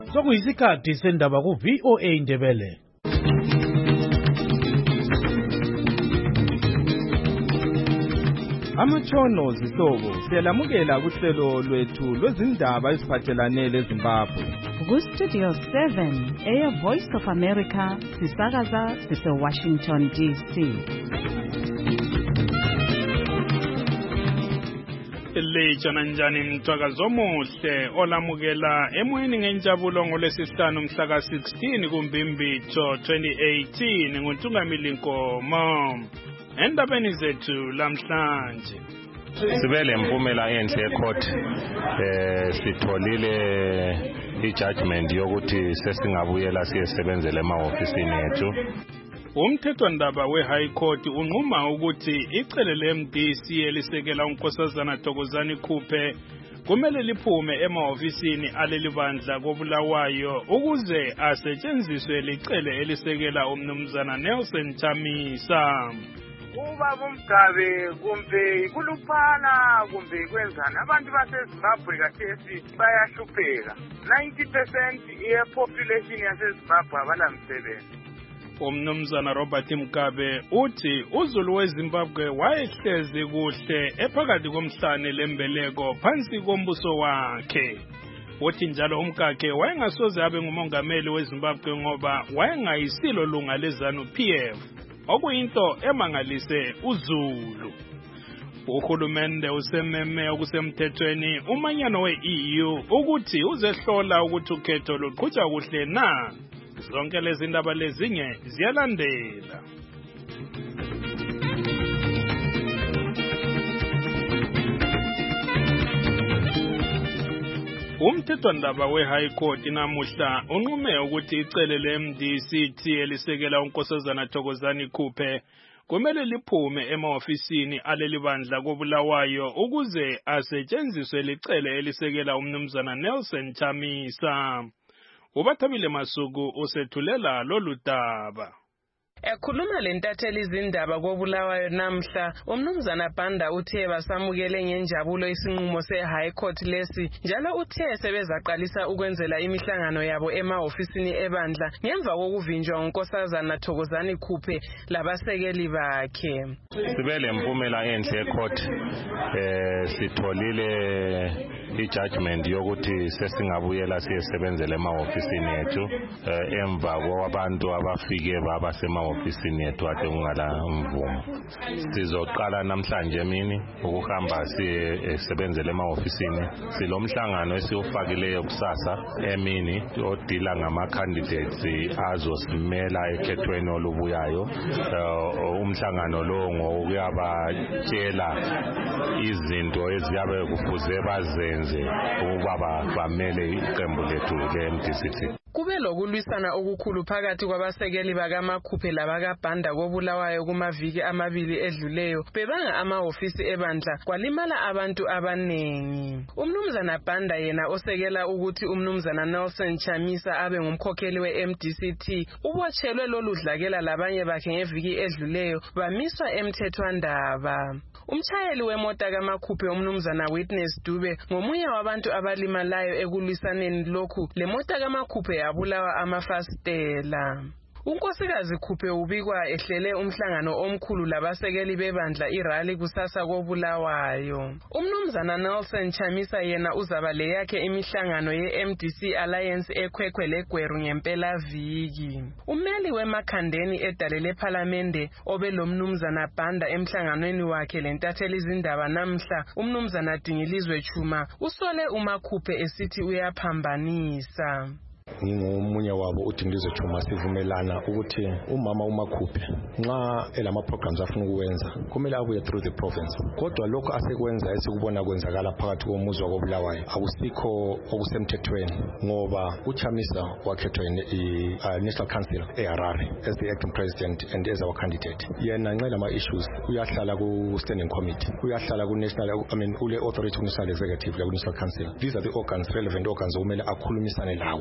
Sokuyisikhathi sendaba ku VOA Indebele. Amatshono zihlobo siyalamukela kuhlelo lwethu lwezindaba eziphathelane leZimbabwe. Ku-Studio 7 Air Voice of America sisakaza sise-Washington DC. Lejana njani mthwakazo omuhle olamukela emoyeni ngenjabulo ngolwesihlanu mhla ka-16 kuMbimbitho 2018 nguNtungamili Nkomo. Endabeni zethu lamhlanje sibele impumela enhle ecourt sitholile ijudgment yokuthi sesingabuyela siyesebenzele ema-ofisini ethu. Umthethwandaba we-High Court unquma ukuthi icele le-MDC elisekela uNkosazana Thokozani Khuphe kumele liphume ema-ofisini aleli bandla koBulawayo ukuze asetshenziswe licele elisekela umnumzana Nelson Chamisa. Ubaba uMgabe kumbe ikuluphana kumbe kwenzani abantu baseZimbabwe kathesi bayahlupheka. 90% ye-population yaseZimbabwe abalamsebenzi. Umnumzana Robert Mugabe uthi uZulu weZimbabwe wayehlezi kuhle ephakathi komhlane lembeleko phansi kombuso wakhe. Uthi njalo umkakhe wayengasoze abe ngumongameli weZimbabwe ngoba wayengayisilo lunga leZANU-PF, okuyinto emangalise uZulu. Uhulumende usememe okusemthethweni umanyano we-EU ukuthi uzehlola ukuthi ukhetho luqhutshwa kuhle na. Zonke lezi ndaba lezinye ziyalandela. Umthethwandaba we-High Court namuhla unqume ukuthi icele le-MDC elisekela uNkosazana Thokozani Khuphe kumele liphume ema-ofisini aleli bandla koBulawayo ukuze asetshenziswe licele elisekela umnumzana Nelson Chamisa. Ubathabile Masuku usethulela lolu daba. Ekhuluma lentatheli izindaba koBulawayo namhla, umnumzana Banda uthe basamukele ngenjabulo isinqumo se-High Court lesi, njalo uthe sebezaqalisa ukwenzela imihlangano yabo ema-ofisini ebandla ngemva kokuvinjwa uNkosazana Thokozani Khuphe labasekeli bakhe. Sibele impumela enhle ecourt sitholile ijudgment yokuthi sesingabuyela siyesebenzele ema-ofisini ethu emva kwabantu abafike babasema ofisini yethu ade ungala mvumo. Sizoqala namhlanje emini ukuhamba siyesebenzele ema-ofisini. Silomhlangano esiwufakileyo kusasa emini odila ngama-candidates azosimela ekhethweni olubuyayo. Umhlangano lo ngokuyabatshela izinto eziyabe kufuze bazenze ukuba bamele iqembu lethu le-MDC. Kube lokulwisana okukhulu phakathi kwabasekeli bakaMakhuphe labakaBanda koBulawayo kumaviki amabili edluleyo bebanga ama-ofisi ebandla kwalimala abantu abanengi. Umnumzana Banda yena osekela ukuthi umnumzana Nelson Chamisa abe ngumkhokheli we-MDC ubotshelwe lolu dlakela labanye bakhe ngeviki edluleyo bamiswa emthethwandaba. Umchayeli wemota kaMakhuphe umnumzana Witness Dube ngomunye wabantu abalimalayo ekulwisaneni lokhu lemota kaMakhuphe yabulawa amafasitela. unkosikazi Khuphe ubikwa ehlele umhlangano omkhulu labasekeli bebandla irally kusasa koBulawayo. Umnumzana Nelson Chamisa yena uzaba le yakhe imihlangano ye-MDC Alliance ekhwekhwe leGweru ngempela viki. Umeli wemakhandeni edalele parliamente obelomnumzana Banda emhlanganweni wakhe lentatheli izindaba namhla umnumzana Dingilizwe Chuma usole uMakhuphe esithi uyaphambanisa. Ngingomunye wabo uDingilizwe Chuma sivumelana ukuthi umama uMakhuphe nxa elama programs afuna ukwenza kumele abuye through the province. Kodwa lokho asekwenza esikubona kwenzakala phakathi komuzi wakoBulawayo akusikho okusemthethweni ngoba uChamisa wakhethwa National Council eHarare as the acting president and as our candidate. Yena nxa lama issues uyahlala ku standing committee, uyahlala ku national ule authority national executive la National Council. These are the organs, relevant organs okumele akhulumisane lawo nxa lama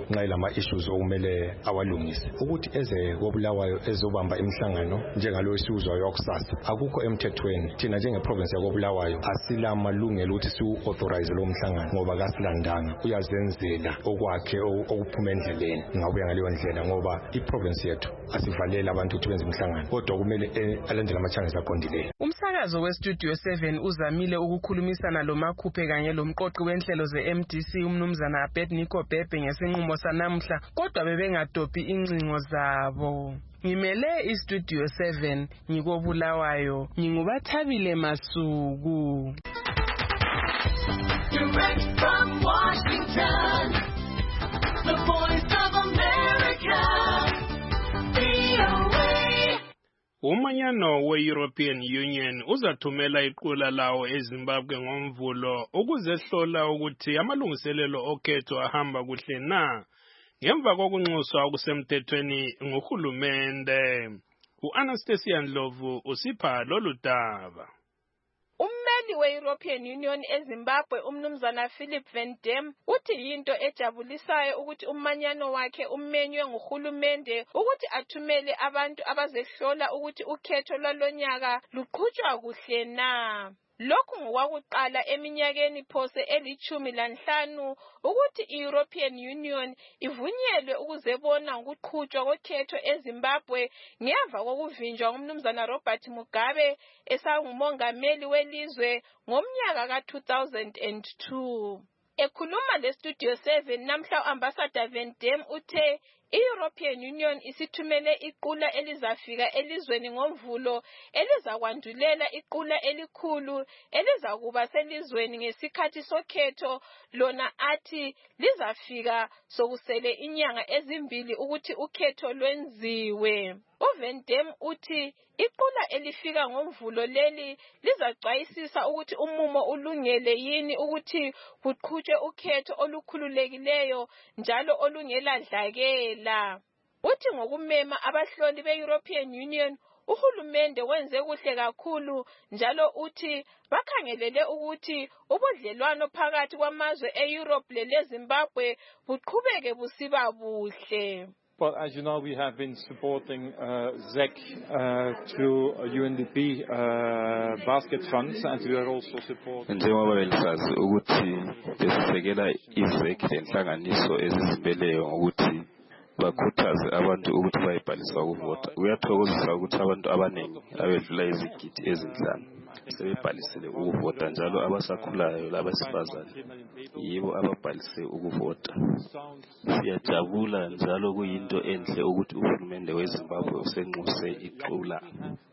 issues okumele awalungise ukuthi eze koBulawayo ezobamba imihlangano njengalo esizwayo okusasa akukho emthethweni thina njenge province yakoBulawayo asila amalungelo ukuthi siu-authorize lo mhlangano ngoba kasilandanga uyazenzela okwakhe okuphuma endleleni ngabuya ngaleyo ndlela ngoba iprovince yethu asivalela abantu ukuthi benze imihlangano kodwa kumele alandele ama-channels aqondileyo. Umsakazo weStudio 7 uzamile ukukhulumisana loMakhuphe kanye lomqoqi wenhlelo ze-MDC umnumzana Abednego Bhebhe ngesinqumo sanamuhla kodwa bebengadophi incingo zabo. Ngimele iStudio 7 ngikoBulawayo nginguBathabile Masuku. Direct from Washington, the Voice of America, VOA. Umanyano we-European Union uzathumela iqula lawo eZimbabwe ngomvulo ukuzehlola ukuthi amalungiselelo okhetho ahamba kuhle na ngemva kokunxuswa okusemthethweni nguhulumende. U-Anastasia Ndlovu usipha lolu daba. Ummeli we-European Union eZimbabwe umnumzana Philip Van Dam uthi yinto ejabulisayo ukuthi umanyano wakhe umenywe nguhulumende ukuthi athumele abantu abazehlola ukuthi ukhetho lwalonyaka luqhutshwa kuhle na. Lokhu ngokwakuqala eminyakeni phose eli-15 ukuthi i-European Union ivunyelwe ukuzebona ngokuqhutshwa kokhetho eZimbabwe ngemva kokuvinjwa ngumnumzana Robert Mugabe esangumongameli welizwe ngomnyaka ka-2002. Ekhuluma leStudio 7 namhla uAmbassador Van Dam uthe i-European Union isithumele iqula elizafika elizweni ngomvulo elizakwandulela iqula elikhulu elizakuba selizweni ngesikhathi sokhetho lona athi lizafika sokusele inyanga ezimbili ukuthi ukhetho lwenziwe. uVan Dam uthi iqula elifika ngomvulo leli lizacwayisisa ukuthi umumo ulungele yini ukuthi kuqhutshwe ukhetho olukhululekileyo njalo olungeladlakela. Uthi ngokumema abahloli be-European Union uhulumende wenze kuhle kakhulu njalo uthi bakhangelele ukuthi ubudlelwano phakathi kwamazwe e-Europe leZimbabwe buqhubeke busiba buhle. Well, as you know, we have been supporting ZEC through UNDP basket funds, and we are also supporting. Njengoba belisazi ukuthi besisekela iZEC lenhlanganiso ezizimbeleyo ukuthi bakhuthaze abantu ukuthi bayibhalise ukuvota. Kuyathokozisa ukuthi abantu abaningi abedlula izigidi ezinhlanu sebebhalisele ukuvota njalo abasakhulayo labesifazane yibo ababhalise ukuvota. Siyajabula njalo kuyinto enhle ukuthi uhulumende weZimbabwe usenxuse iqula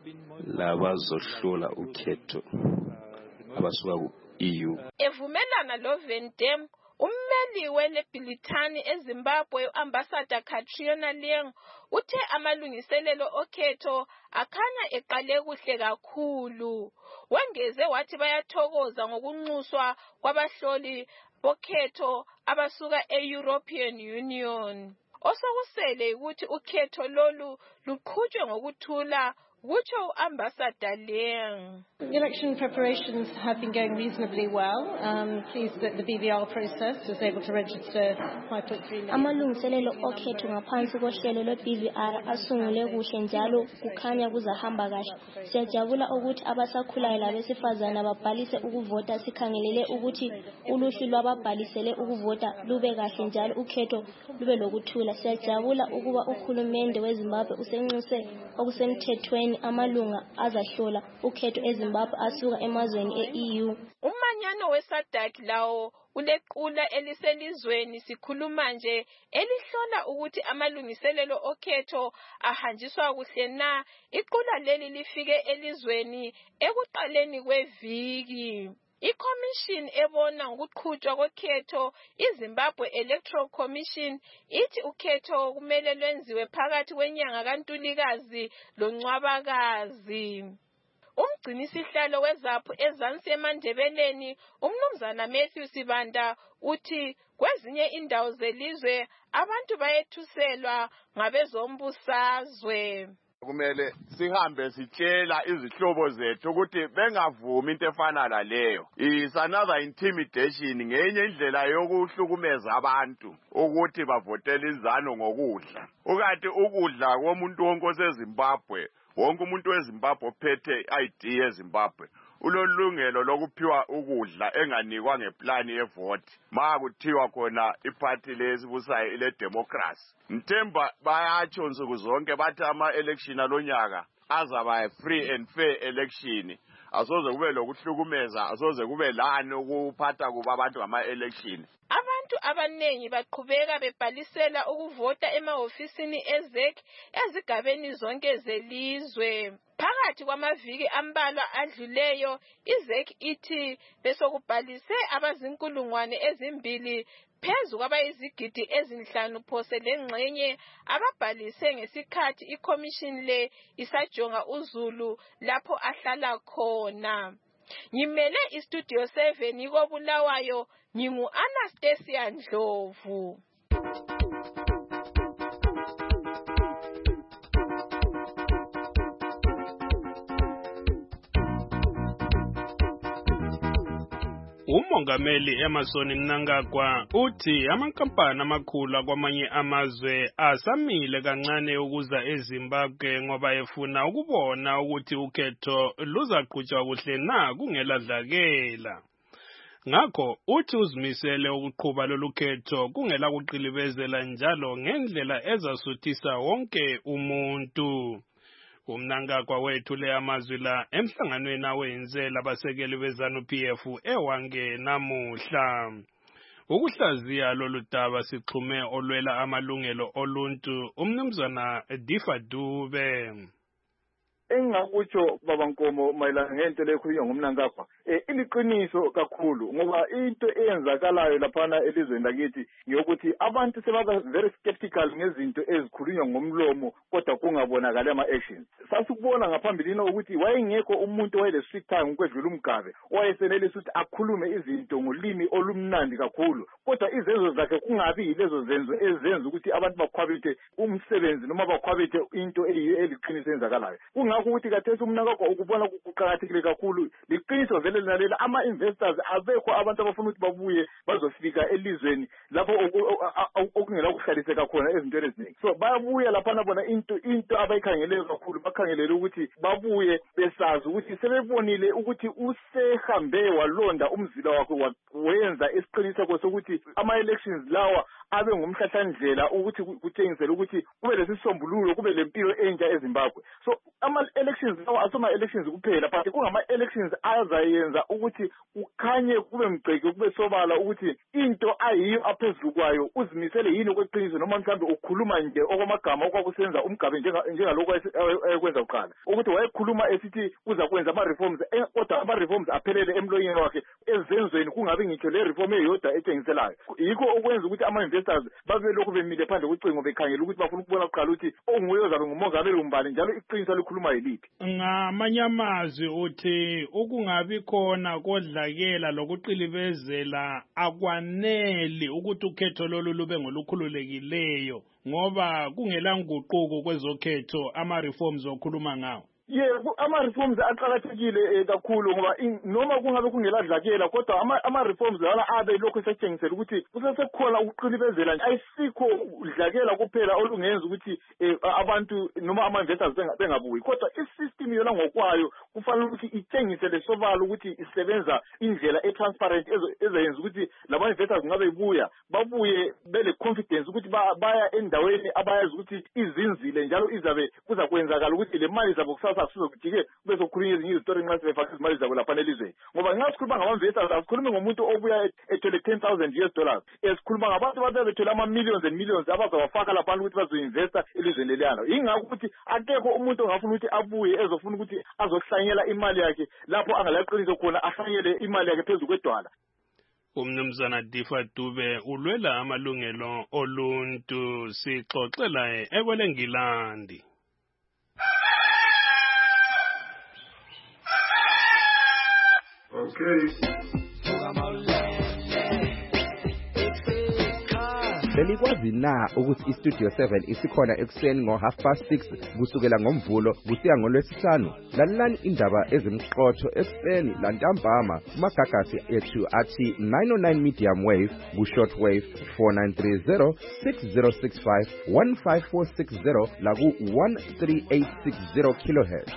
labazohlola ukhetho abasuka ku-EU. Evumelana loVan Dam ummeli weleBrithani eZimbabwe uAmbassador Catriona Leong uthe amalungiselelo okhetho akhanya eqale kuhle kakhulu. Wengeze wathi bayathokoza ngokunxuswa kwabahloli bokhetho abasuka e-European Union. Osokusele ukuthi ukhetho lolu luqhutshwe ngokuthula kutsho uAmbassador Leong. Election preparations have been going reasonably well. Pleased that the BVR process was able to register 5.3 million. Amalungiselelo okhetho ngaphansi kohlelo lwe-BVR asungule kuhle njalo kukhanya kuzahamba kahle. Siyajabula ukuthi abasakhulayo labesifazana babhalise ukuvota. Sikhangelele ukuthi uluhlu lwababhalisele ukuvota lube kahle njalo ukhetho lube lokuthula. Siyajabula ukuba uhulumende weZimbabwe usenxuse okusemthethweni amalunga azahlola ukhetho eZimbabwe asuka emazweni e-EU. Umanyano weSADC lawo ulequla eliselizweni sikhuluma nje elihlola ukuthi amalungiselelo okhetho ahanjiswa kuhle na. Iqula leli lifike elizweni ekuqaleni kweviki. ICommission ebona ngokuqhutshwa kokhetho iZimbabwe Electoral Commission ithi ukhetho kumele lwenziwe phakathi kwenyanga kaNtulikazi loNcwabakazi. Umgcinisihlalo weZAPHU ezansi eMandebeleni umnumzana Matthew Sibanda uthi kwezinye indawo zelizwe abantu bayethuselwa ngabezombusazwe. kumele sihambe sitshela izihlobo zethu ukuthi bengavumi into efana laleyo. Is another intimidation, ngenye indlela yokuhlukumeza abantu ukuthi bavotele izano ngokudla. Ukanti ukudla komuntu wonke oseZimbabwe, wonke umuntu weZimbabwe ophethe ID yeZimbabwe ulolungelo lokuphiwa ukudla enganikwa ngeplani yevote makuthiwa khona iphathi lesibusayo ile democracy. Mthemba bayatsho nsuku zonke bathi ama-election alonyaka azaba free and fair election. Asoze kube lokuhlukumeza, asoze kube lani ukuphatha kuba abantu ngama-election. Abantu abanengi baqhubeka bebhalisela ukuvota emahofisini eZEC ezigabeni zonke zelizwe. Phakathi kwamaviki ambalwa adluleyo, iZEC ithi besokubhalise abazinkulungwane ezimbili phezu kwabayizigidi ezinhlanu phose lengxenye ababhalise ngesikhathi iCommission le isajonga uZulu lapho ahlala khona. Ngimele iStudio 7 koBulawayo, ngingu Anastasia Ndlovu. Umongameli Emmerson Mnangagwa uthi amankampani amakhulu kwamanye amazwe asamile kancane ukuza eZimbabwe ngoba efuna ukubona ukuthi ukhetho luzaqhutshwa kuhle na kungeladlakela. Ngakho uthi uzimisele ukuqhuba lolu khetho kungela kuqilibezela njalo ngendlela ezasuthisa wonke umuntu. Umnangagwa wethule amazwi la emhlanganweni awenze labasekeli beZANU-PF eWange namuhla. Ukuhlaziya lolu daba sixhume olwela amalungelo oluntu umnumzana Difa Dube. Engakutsho baba Nkomo mayelana ngento lekhulunywa ngumnangagwa iliqiniso kakhulu ngoba into eyenzakalayo laphana elizweni lakithi ngiyokuthi abantu sebaba very skeptical ngezinto ezikhulunywa ngomlomo kodwa kungabonakala ama-actions. Sasikubona ngaphambilini ukuthi wayengekho umuntu wayele-strict tongue ukwedlula uMgabe owayesenelisa ukuthi akhulume izinto ngolimi olumnandi kakhulu kodwa izenzo zakhe kungabi yilezo zenzo ezenza ukuthi abantu bakhwabithe umsebenzi noma bakhwabithe into eliqiniso eyenzakalayo. Ukuthi kathesi umnangagwa ukubona kuqakathekile kakhulu liqiniso vele lalela ama-investors abekho abantu abafuna ukuthi babuye bazofika elizweni lapho okungela kuhlaliseka khona ezintweni eziningi. So bayabuya laphana bona into abayikhangeleyo kakhulu bakhangelele ukuthi babuye besazi ukuthi sebebonile ukuthi usehambe walonda umzila wakhe wenza isiqiniseko sokuthi ama-elections lawa abe ngumhlahlandlela ukuthi kutshengisele ukuthi kube lesisombululo kube lempilo entsha eZimbabwe. So ama-elections lawa asoma-elections kuphela but kungama-elections azayenza ukuthi kukhanye kube mgceke kube sobala ukuthi into ayiyo aphezulu kwayo uzimisele yini okweqiniso noma mhlawumbe ukhuluma nje okwamagama okwakusenza uMgabe njengalokho ayekwenza kuqala ukuthi wayekhuluma esithi uza kwenza ama-reforms kodwa ama-reforms aphelele emlonyeni wakhe ezenzweni kungabi ngitsho le reform eyodwa etshengiselayo. Yikho okwenza ukuthi ama-investors babe lokhu bemile phandle kwecingo bekhangela ukuthi bafuna ukubona kuqala ukuthi onguye ozabe ngumongameli umbali njalo iqiniso likhuluma yiliphi. Ngamanye amazwi uthi ukungabi khona kodlakela lokuqilibezela akwaneli ukuthi ukhetho lolu lube ngolukhululekileyo ngoba kungela nguquko kwezokhetho ama-reforms okhuluma ngawo. Yebo, ama-reforms aqakathekile kakhulu ngoba noma kungabe kungeladlakela kodwa ama-reforms lana abe lokhu esetshengisela ukuthi kusesekhona ukuqilibezela ayisikho udlakela kuphela olungenza ukuthi abantu noma ama-investors bengabuyi kodwa i-system yona ngokwayo kufanele ukuthi itshengisele sobala ukuthi isebenza indlela e-transparent ezayenza ukuthi lama-investors ngabe babuye bele-confidence ukuthi baya endaweni abayazi ukuthi izinzile njalo izabe kuzakwenzakala ukuthi le mali zabo kusasa asizokujike kube sokhulunywa ezinye izitori nxa sebefaka izimali zabo laphana elizweni ngoba nxa sikhuluma ngama-investors asikhulumi ngomuntu obuya ethole $10,000 sikhuluma ngabantu babe bethole ama-millions and millions abazawafaka laphana ukuthi bazoinvesta elizweni leliyana. Yingakho ukuthi akekho umuntu ongafuna ukuthi abuye ezofuna ukuthi azohlanyela imali yakhe lapho angalaqiniso khona ahlanyele imali yakhe phezu kwedwala. Umnumzana Difa Dube ulwela amalungelo oluntu sixoxela ekwelengilandi. Okay. belikwazi na ukuthi iStudio 7 isikhona ekuseni ngo6:30 kusukela ngomvulo kusiya ngolwesihlanu? Lalelani indaba ezimqotho ekuseni lantambama kumagagasi ethu athi 909 medium wave ku-short wave 4930 6065 15460 la ku-13860 kHz.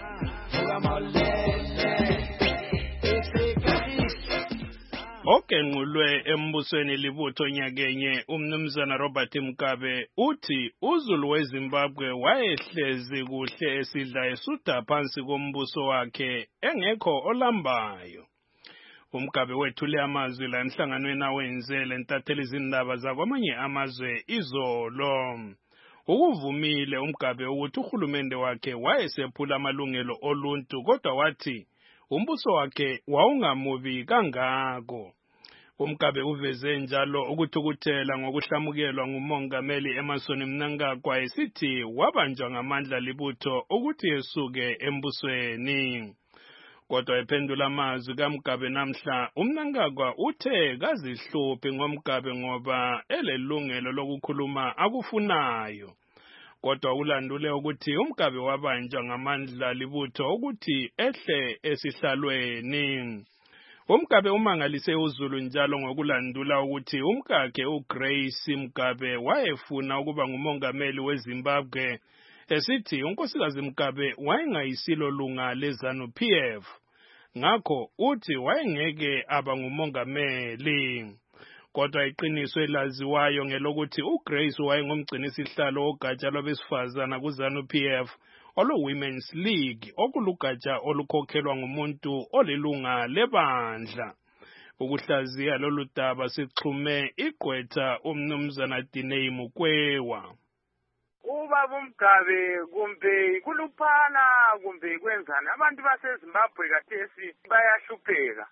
Ogenqulwe embusweni libutho nyakenye umnumzana Robert Mugabe uthi uZulu weZimbabwe wayehlezi kuhle esidla esutha phansi kombuso wakhe engekho olambayo. Umgabe wethule amazwi la enhlanganweni awenzele ntatheli izindaba zakwamanye amazwe izolo. Ukuvumile umgabe ukuthi uhulumende wakhe wayesephula amalungelo oluntu kodwa wathi umbuso wakhe wawungamubi kangako. Umgabe uveze njalo ukuthukuthela ngokuhlamukelwa ngumongameli Emmerson Mnangagwa esithi wabanjwa ngamandla libutho ukuthi esuke embusweni. Kodwa ephendula amazwi kaMgabe namhla uMnangagwa uthe kazihluphi ngoMgabe ngoba elelungelo lokukhuluma akufunayo. Kodwa ulandule ukuthi umgabe wabanjwa ngamandla libutho ukuthi ehle esihlalweni. Umgabe umangalise uZulu njalo ngokulandula ukuthi umkakhe uGrace Mugabe wayefuna ukuba ngumongameli weZimbabwe esithi unkosikazi Mugabe wayengayisilo lunga leZANU-PF. Ngakho uthi wayengeke aba ngumongameli. Kodwa iqiniso elaziwayo ngelokuthi uGrace wayengumgcinisihlalo ogatsha lwabesifazana kuZANU-PF olu-Women's League okulugatsha olukhokhelwa ngumuntu olilunga lebandla. Ukuhlaziya lolu daba sixhume igqwetha umnumzana Diney Mukwewa. Ubaba uMgabe kumbe kuluphana kumbe kwenzani abantu baseZimbabwe kathesi bayahlupheka.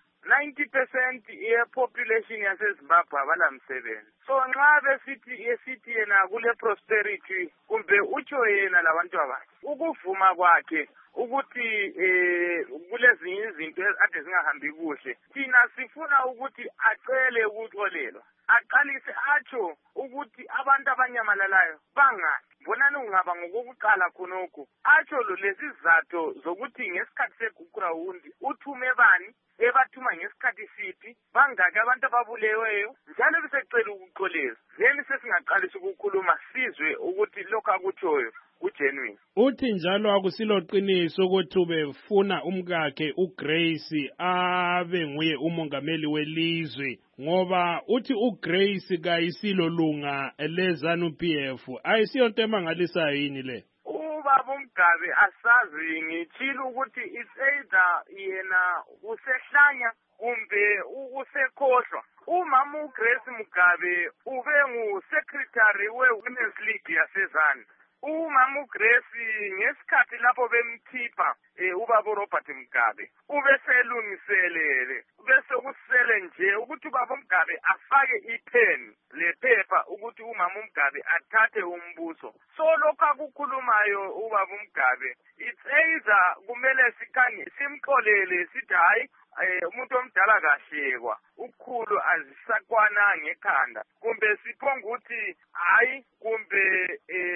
90% ye-population yaseZimbabwe abalamsebenzi. So nxa besithi yena kule prosperity kumbe utsho yena labantu abakhe ukuvuma kwakhe ukuthi kulezinye izinto ade zingahambi kuhle thina sifuna ukuthi acele ukuxolelwa aqalise atsho ukuthi abantu abanyamalalayo bangani bonani ungaba ngokuqala khonokho atsho lesizathu zokuthi ngesikhathi segurawundi uthume bani ebathuma ngesikhathi siphi bangaki abantu ababuleweyo njalo bisecela ukuxolisa then sesingaqalisa ukukhuluma sizwe ukuthi lokho akutshoyo kugenuine. Uthi njalo akusilo qiniso ukuthi ubefuna umkakhe uGrace abe nguye umongameli welizwe ngoba uthi uGrace kayisilo lunga leZANU-PF ayisiyo into emangalisayo yini le? Ubaba uMgabe asazi ngitshilo ukuthi it's either yena usehlanya kumbe usekhohlwa. Umama uGrace Mugabe ube ngu-secretary we-Women's League yaseZANU. Umama uGrace ngesikhathi lapho bemkhipha ubaba Robert Mugabe ubeselungiselele bese kusele nje ukuthi ubaba uMgabe afake ipen lephepha ukuthi umama uMgabe athathe umbuso. So lokho akukhulumayo ubaba uMgabe it's either kumele simxolele sithi hayi umuntu omdala kahlekwa ukhulu azisakwana ngekhanda kumbe siphonga ukuthi hayi kumbe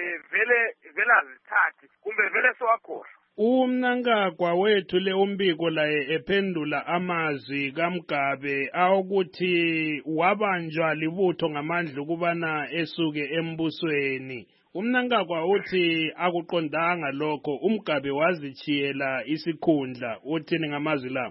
vele azithathi kumbe vele sowakhohlwa. UMnangagwa wethule umbiko laye ephendula amazwi kaMgabe awukuthi wabanjwa libutho ngamandla ukubana esuke embusweni. UMnangagwa uthi akuqondanga lokho uMgabe wazichiyela isikhundla. Uthini ngamazwi lawo?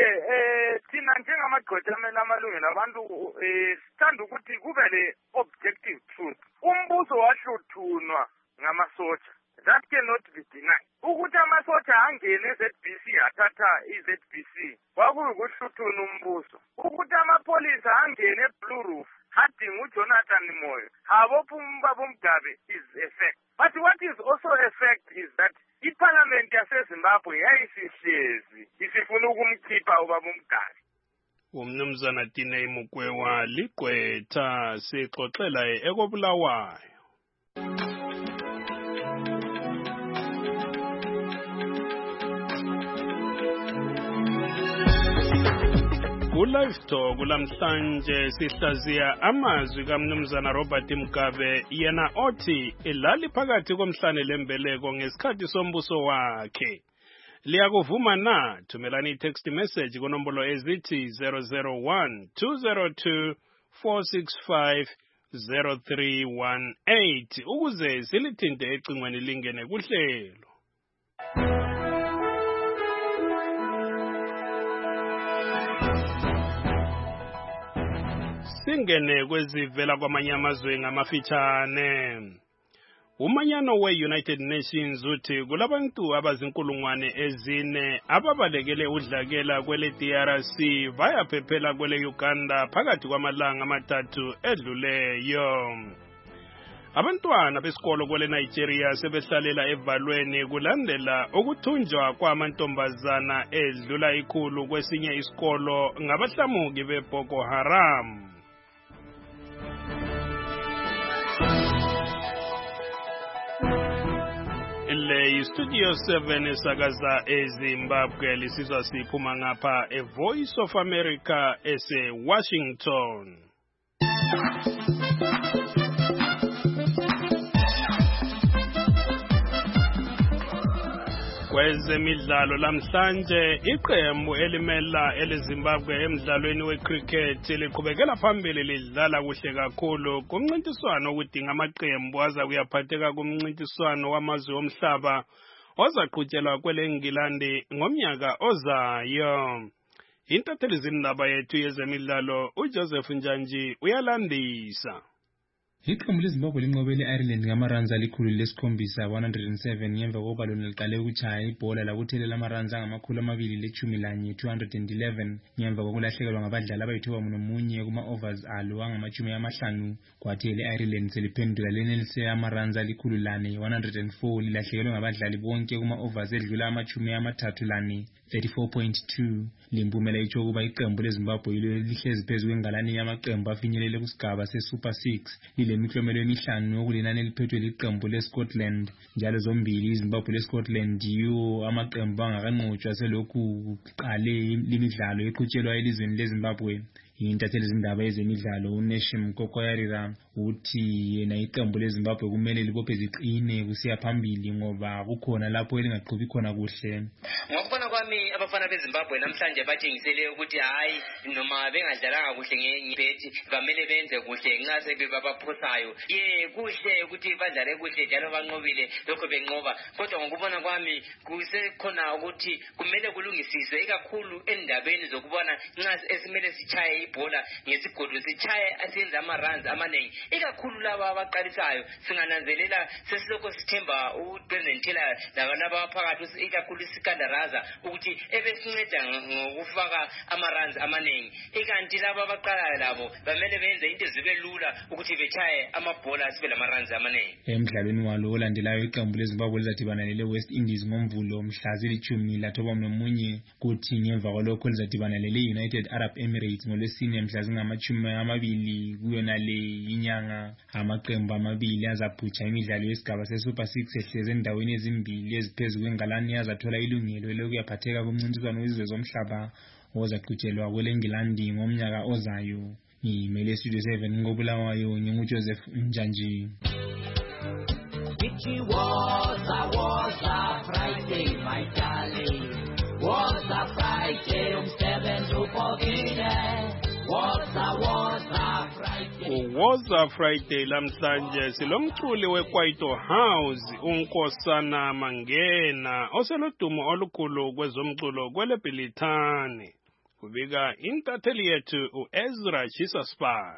Thina njengamagqwetha amalungelo abantu sithanda ukuthi kube le objective truth. Umbuso wahluthunwa ngamasotsha. That cannot be denied. Ukuthi amasotsha angene eZBC athatha iZBC kwakuwukuhluthuna umbuso. Ukuthi amapolisa angene eBlue Roof hadinga uJonathan Moyo habopha umbaba uMgabe is effect. But what is also effect is that iParliament yaseZimbabwe yayisihlezi isifuna ukumkhipha ubaba uMgabe. Umnumzana Diney Mukwewa ligqwetha sixoxela ekobulawayo. Ku-Live Talk lamhlanje sihlaziya amazwi kaMnumzana Robert Mugabe yena othi ilali phakathi komhlane lembeleko ngesikhathi sombuso wakhe. Liyakuvuma na? Thumelani i-text message kunombolo ezithi 001 202 465 0318 ukuze silithinte ecingweni lingene kuhlelo. Singene kwezivela kwamanye amazwe ngamafitshane. Umanyano we-United Nations uthi kulabantu abazinkulungwane ezine ababalekele udlakela kwele DRC bayaphephela kwele Uganda phakathi kwamalanga amathathu edluleyo. Abantwana besikolo kwele Nigeria sebehlalela evalweni kulandela ukuthunjwa kwamantombazana edlula ikhulu kwesinye isikolo ngabahlamuki beBoko Haram. Le Studio 7 esakaza eZimbabwe lisizwa siphuma ngapha eVoice of America ese Washington. Kwezemidlalo lamhlanje iqembu elimela eleZimbabwe emidlalweni wecricket liqhubekela phambili lidlala kuhle kakhulu kumncintiswano okudinga amaqembu aza kuyaphatheka kumncintiswano wamazwe omhlaba ozaqhutshelwa kwele Engilandi ngomnyaka ozayo. Intatheli zindaba yethu yezemidlalo uJoseph Njanji uyalandisa. Iqembu leZimbabwe linqobele iReland ngamaruns alikhulu lesikhombisa 107 ngemva kokuba lona liqale ukuchaya ibhola lakuthelela amaruns angamakhulu amabili lechumi lanye 211 ngemva kokulahlekelwa ngabadlali abayithuba nomunye kuma-overs alo angamachumi amahlanu kwathi iReland seliphendula lenelise amaruns alikhulu lane 104 lilahlekelwe ngabadlali bonke kuma-overs edlula amachumi amathathu lane 34.2 limpumela itsho ukuba iqembu leZimbabwe lihlezi phezu kwengalani yamaqembu afinyelele kusigaba se-Super 6 lilemiklomelo emihlanu okulinani eliphethwe liqembu leScotland njalo zombili iZimbabwe leScotland yiwo amaqembu angakanqotshwa selokhu kuqale limidlalo eqhutshelwa elizweni leZimbabwe. Intatheli zindaba ezemidlalo uNeshim Kokoyarira uthi yena iqembu leZimbabwe kumele libophe ziqine kusiya phambili ngoba kukhona lapho elingaqhubi khona kuhle. Ngokubona kwami abafana beZimbabwe namhlanje batshengisele ukuthi hayi noma bengadlalanga kuhle ngebethi kumele benze kuhle nxa sebebaphosayo. Kuhle ukuthi badlale kuhle njalo banqobile lokho benqoba kodwa ngokubona kwami kusekhona ukuthi kumele kulungisiswe ikakhulu endabeni zokubona nxa esimele sichaye ibhola ngesigodo sichaye asenza amaruns amaningi ikakhulu laba abaqalisayo singananzelela sesiloko sithemba uPresident Taylor labantu abaphakathi ikakhulu isikandaraza ukuthi ebesinceda ngokufaka amaruns amaningi ikanti laba abaqalayo labo bamele benze into zibe lula ukuthi bechaye amabhola sibe lamaruns amaningi. Emidlalweni walo olandelayo iqembu leZimbabwe lizadibana leWest Indies ngomvulo mhla zilithumi lathoba nomunye kuthi ngemva kwalokho lizadibana leUnited Arab Emirates ngolwesine mhla zingamachumi amabili kuyona le inyanga. Amaqembu amabili azabhutsha imidlalo yesigaba seSuper 6 ehleze endaweni ezimbili eziphezu kwengalani azathola ilungelo lokuyaphatheka kumncintiswano wezizwe zomhlaba ozaqhutshelwa kwele Engilandi ngomnyaka ozayo. Ngimele Studio 7 ngobulawayo nginguJoseph Njanji. It was a Friday, my darling. Was a Friday, 7 to 14. Was a Friday lamhlanje silomculi weKwaito House uNkosana Mangena oselodumo olukhulu kwezomculo kwele Bhilithane. Kubika intatheli yethu uEzra Chisaspan.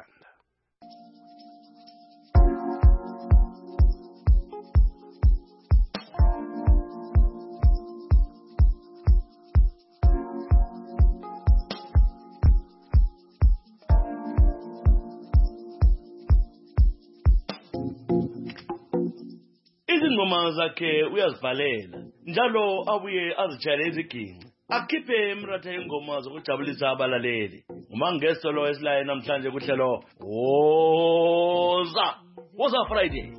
Izingoma zakhe uyazibhalela njalo abuye azitshayele iziginci akhiphe emratha ingoma zokujabulisa abalaleli. Uma ngesolo esilaye namhlanje kuhlelo Woza Friday.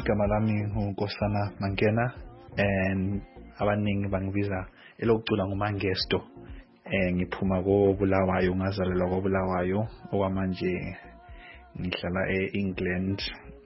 igama lami nguNkosana Mangena and abaningi bangibiza elokucula nguMangesto. Ngiphuma koBulawayo, ngazalelwa koBulawayo, okwamanje ngihlala eEngland.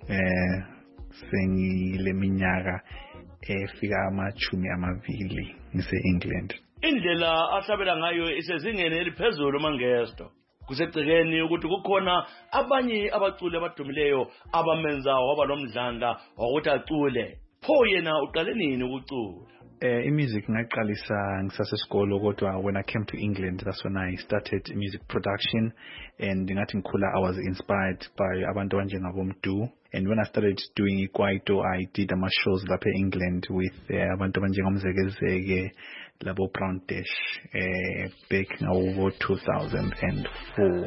Sengileminyaka efika amachumi amabili ngise-England. Indlela ahlabela ngayo isezingeni eliphezulu uMangesto. Kusegcekeni ukuthi kukhona abanye abaculi abadumileyo abamenza waba nomdlandla wokuthi acule. Pho yena uqale nini ukucula? Music ngayiqalisa ngisasesikolo, kodwa when I came to England, that's when I started music production, and ngathi ngikhula I was inspired by abantu abanjengabomdu. And when I started doing ikwaito, I did shows lapha eEngland with abantu abanjengomzekezeke labo Brown Dash back in 2004.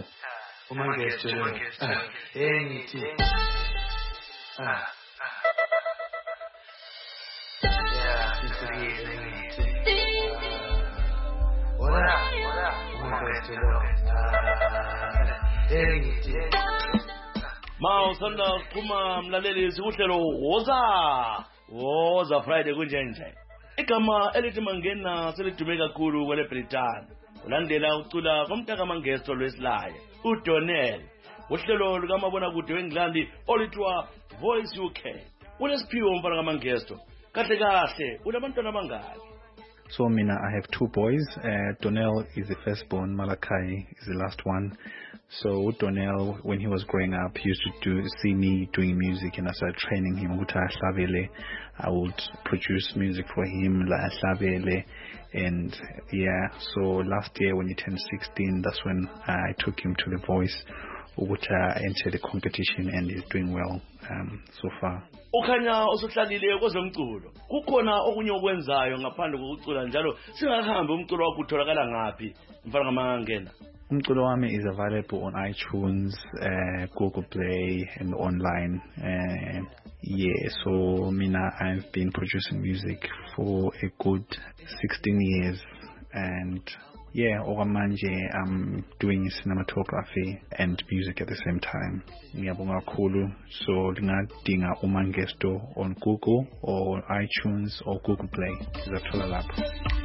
Mawusanda kuma mlaleli sikuhlelo woza Friday kunjenje. Igama elithi Mangena selidume kakhulu kwele Britain. Ulandela ucula komntaka Mangesto lwesilaye uDonnell. Uhlelo lukamabona kude weNgilandi olithwa Voice UK. Ulesiphiwo umfana kaMangesto. Kahle kahle unabantwana abangaki? So mina, I have two boys. Donnell is the firstborn, Malachi is the last one. So Donnell, when he was growing up, he used to see me doing music, and I started training him. I would produce music for him, and yeah. So last year when he turned 16, that's when I took him to The Voice, which entered the competition, and is doing well so far. Ukhanya usuhlalile kwezomculo. Kukhona okunye okwenzayo ngaphandle kokucula njalo singahambe umculo wakho utholakala ngapi mfana kaMangena? Umculo wami is available on iTunes, Google Play, and online. Yeah, so mina, I've been producing music for a good 16 years, and yeah, okwamanje I'm doing cinematography and music at the same time. Ngiyabonga kakhulu. So lingadinga uMangesto on Google or iTunes or Google Play. Sizathola lapho.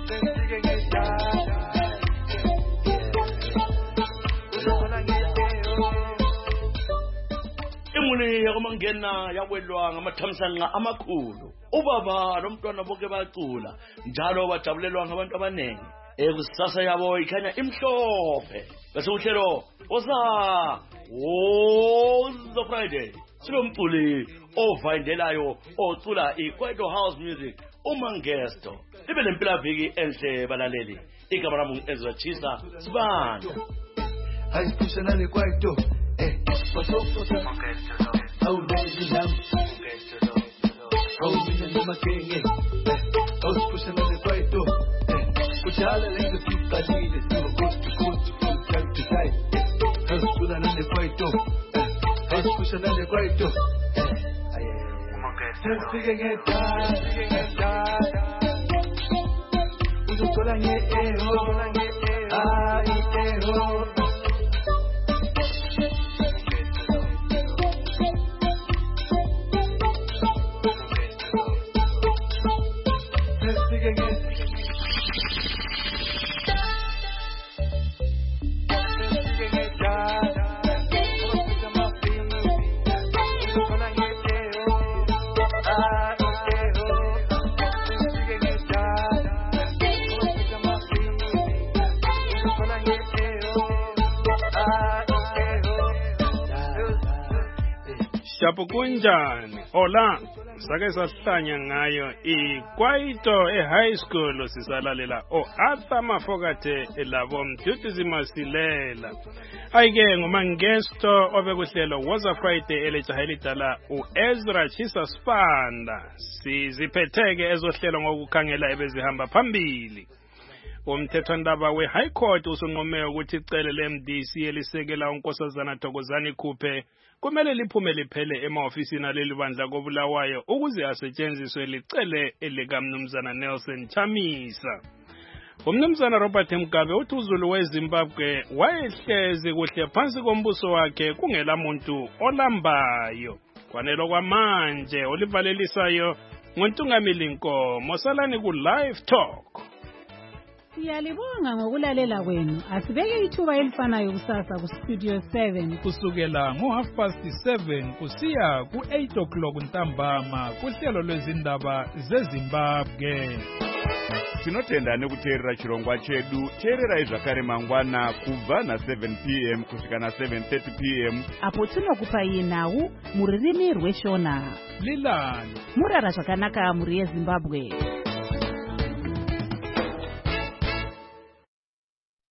Imuli yakuMangena yakwelwa ngamathamsanqa amakhulu. Ubaba nomntwana bonke bacula njalo bajabulelwa ngabantu abanengi. Ekusasa yabo ikhanya imhlophe. Bese uhlelo woza Friday. Silomculi ovayindelayo ocula ikwaito house music uMangesto. Libe lempela viki enhle balaleli. Igama lami Ezra Chisa Sibanda. Ayikushana nekwaito. Kuchala lengo sifadile sio kustu time to time. Kuna nane kwaito. Kusha nane kwaito. Sifike ngeta. Uzokola ngeeho. Iteho. Shapo kunjani? Hola, sake sahlanya ngayo ikwaito high school sisalalela Arthur Mafokate elabo Mduduzi Masilela. Ayike nguMangesto obekuhlelo woza Friday elejaheli dala uEzra Chisa Sibanda. Siziphetheke ezohlelo ngokukhangela ebezihamba phambili. Umthethwandaba we-High Court usunqome ukuthi icele le-MDC elisekela uNkosazana Thokozani Khuphe kumele liphume liphele emaofisini aleli bandla koBulawayo ukuze asetshenziswe licele elikaMnumzana Nelson Chamisa. Umnumzana Robert Mugabe uthi uZulu weZimbabwe wayehlezi kuhle phansi kombuso wakhe kungela muntu olambayo. kwanelo kwamanje olivalelisayo ngontungamili Nkomo. Salani ku Live Talk. Siyalibonga ngokulalela kwenu. Asibeke ithuba elifanayo kusasa ku Studio 7 kusukela ngo7:30 kusiya ku8 ntambama kuhlelo lwezindaba zeZimbabwe. Tinotenda nekuteerera chirongwa chedu. Teererai zvakare mangwana kubva na7 p.m. kusvika na7:30 p.m. apo tinokupai nhau muririmi rweshona. Lilani murara zvakanaka muri yeZimbabwe.